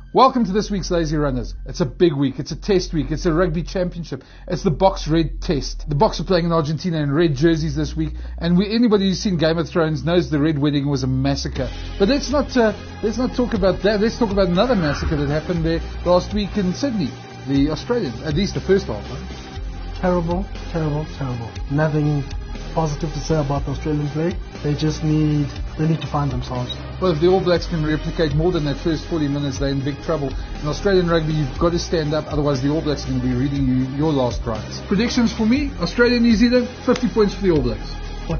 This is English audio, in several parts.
Welcome to this week's Lazy Runners. It's a big week. It's a test week. It's a rugby championship. It's the Box Red Test. The Box are playing in Argentina in red jerseys this week, and anybody who's seen Game of Thrones knows the Red Wedding was a massacre. But let's not talk about that. Let's talk about another massacre that happened there last week in Sydney. The Australians, at least the first half. Right? Terrible. Nothing positive to say about the Australian play. They need to find themselves. Well, if the All Blacks can replicate more than that first 40 minutes, they're in big trouble. In Australian rugby, you've got to stand up, otherwise the All Blacks are going to be reading you your last rites. Predictions for me, Australia, New Zealand, 50 points for the All Blacks.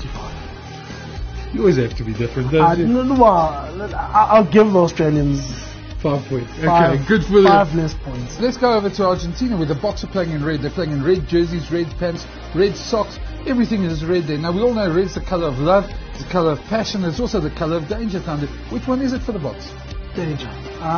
45. You always have to be different, don't you? No, I'll give the Australians 5 points. Okay, good for them. 5 less points. Let's go over to Argentina, where the Box are playing in red. They're playing in red jerseys, red pants, red socks. Everything is red there. Now, we all know red's the colour of love, it's the colour of passion, it's also the colour of danger. Which one is it for the Box? Danger.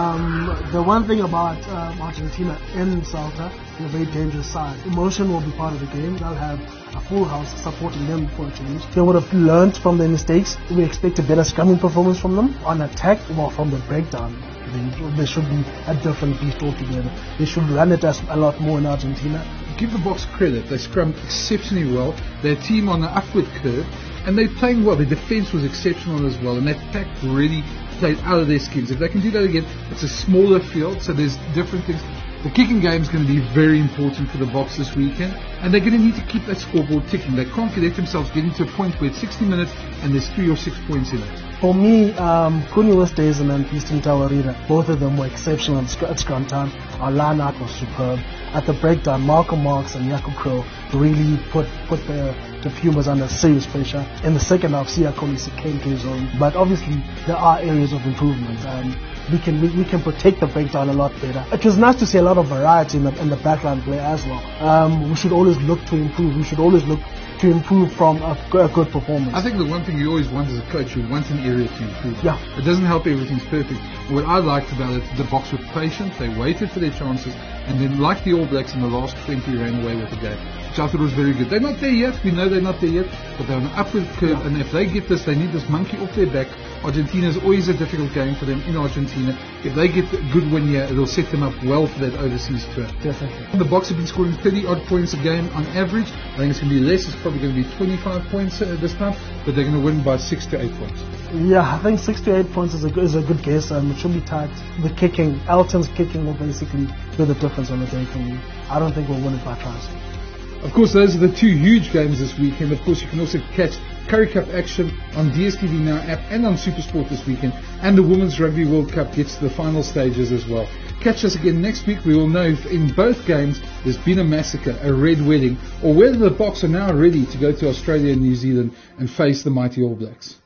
The one thing about Argentina in Salta, they're a very dangerous side. Emotion will be part of the game. They'll have a full house supporting them for a change. They would have learned from their mistakes. We expect a better scrumming performance from them. On attack, well, from the breakdown, they should be a different beast altogether. They should run it a lot more in Argentina. Give the Box credit. They scrummed exceptionally well. They're a team on the upward curve, and they're playing well. Their defence was exceptional as well, and that pack really played out of their skins. If they can do that again, it's a smaller field, so there's different things. The kicking game is going to be very important for the Box this weekend, and they're going to need to keep that scoreboard ticking. They can't let themselves get into a point where it's 60 minutes and there's 3 or 6 points in it. For me, Kuni Westhuizen and Easton Tawarira, both of them were exceptional at scrum time. Our line-out was superb. At the breakdown, Malcolm Marx and Jaco Kroh really put the Pumas under serious pressure. In the second half, Siya Kolisi came to his own. But obviously, there are areas of improvement. We can protect the breakdown a lot better. It was nice to see a lot of variety in the backline play as well. We should always look to improve. We should always look to improve from a good performance. I think the one thing you always want as a coach, you want an area to improve. Yeah. It doesn't help everything's perfect. What I liked about it, the Box were patient, they waited for their chances, and then like the All Blacks in the last 20 ran away with the game, which I thought was very good. They're not there yet, we know they're not there yet, but they're on an upward curve, and if they get this, they need this monkey off their back. Argentina is always a difficult game for them in Argentina. If they get a good win here, it'll set them up well for that overseas tour. Definitely. The Box have been scoring 30 odd points a game on average. I think it's going to be less. It's probably going to be 25 points this time, but they're going to win by 6 to 8 points. Yeah, I think 6 to 8 points is a good guess. It should be tight. The kicking, Elton's kicking will basically be the difference on the day for me. I don't think we'll win it by tries. Of course, those are the 2 huge games this weekend. Of course, you can also catch Currie Cup action on DStv Now app and on SuperSport this weekend. And the Women's Rugby World Cup gets to the final stages as well. Catch us again next week. We will know if in both games there's been a massacre, a red wedding, or whether the Box are now ready to go to Australia and New Zealand and face the mighty All Blacks.